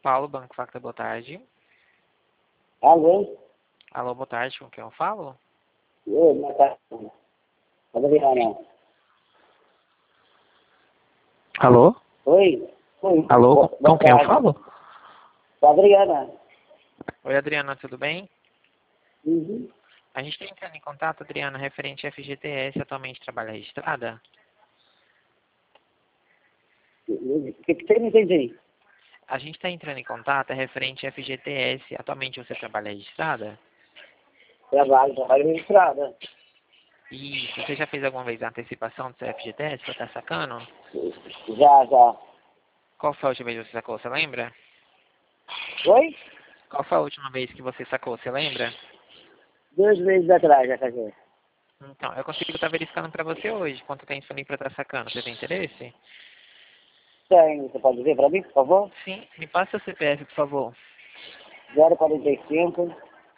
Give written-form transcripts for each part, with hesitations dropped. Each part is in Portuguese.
Paulo, Banco Facta, boa tarde. Alô? Alô, boa tarde, com quem eu falo? Oi, boa tarde. Adriana. Alô? Oi? Oi. Alô, Boa com quem eu tarde. falo? Adriana. Oi, Adriana, tudo bem? Uhum. A gente está entrando em contato, Adriana, referente à FGTS, atualmente trabalha registrada? O que você não entendi? A gente está entrando em contato, é referente à FGTS, atualmente você trabalha registrada? Trabalho registrada. Isso, você já fez alguma vez a antecipação do seu FGTS, você tá sacando? Já. Qual foi a última vez que você sacou, você lembra? Oi? Qual foi a última vez que você sacou, você lembra? 2 meses atrás já casei. Então, eu consigo estar verificando para você hoje quanto tem disponível para estar sacando. Você tem interesse? Tem, você pode ver para mim, por favor? Sim, me passa o CPF, por favor. 045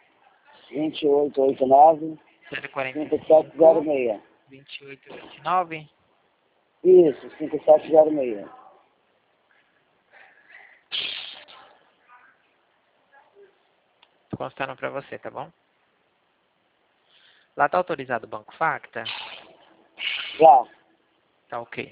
2889 045 5706. 2829. Isso, 5706. Tô constando para você, tá bom? Lá tá autorizado o Banco Facta? Já. Tá ok.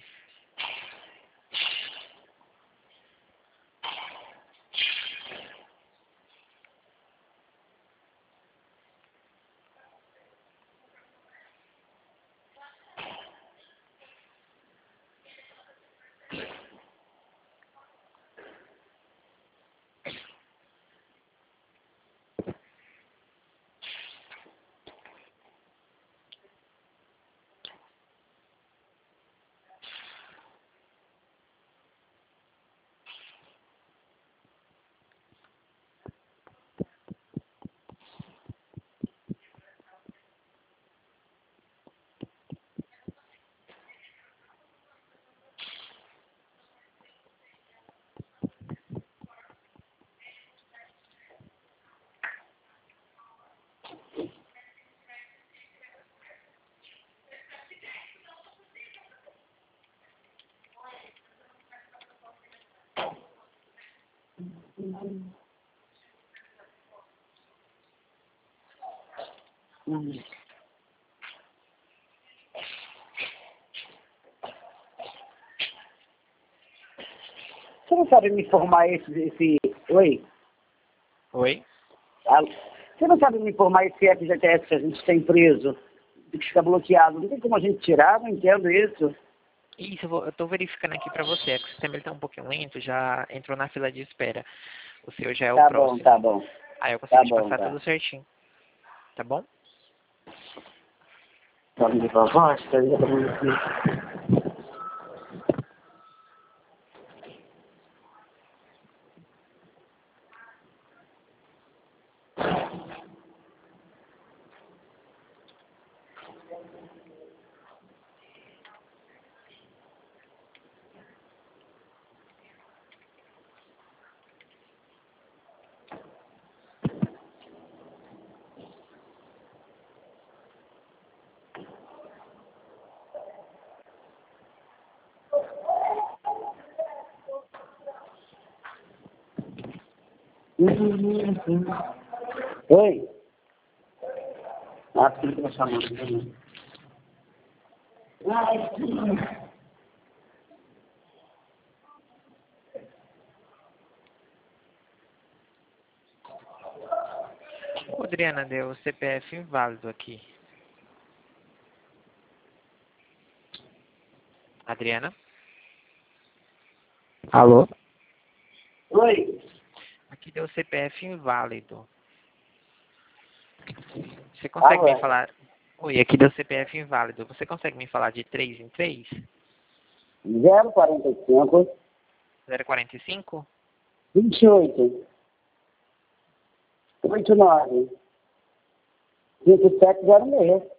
Você não sabe me informar esse... Oi? Oi? Alô? Você não sabe me informar esse FGTS que a gente tem preso, que fica bloqueado? Não tem como a gente tirar? Não entendo isso. Isso, eu tô verificando aqui para você. É que o sistema ele tá um pouquinho lento, já entrou na fila de espera. O seu já é o próximo. Tá bom. Aí eu consigo te Tá bom, passar tá. tudo certinho. Tá bom? Tá me voz, tá aqui. Oi? Ah, tem que me chamando. Ô, Adriana, deu CPF inválido aqui. Adriana? Alô? Oi? Aqui deu CPF inválido. Você consegue me Alô? falar... Oi, aqui deu CPF inválido. Você consegue me falar de 3 em 3? 045 045? 28 89 5706.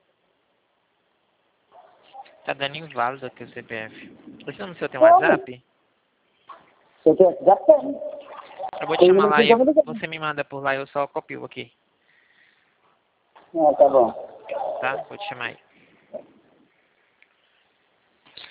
Tá dando inválido aqui o CPF. Esse nome seu tem um Como? WhatsApp? Você quer? Já tem. Eu vou te Tem chamar um lá que e já me ligou. você me manda por lá e eu só copio aqui. Ah, tá bom. Tá? Vou te chamar aí.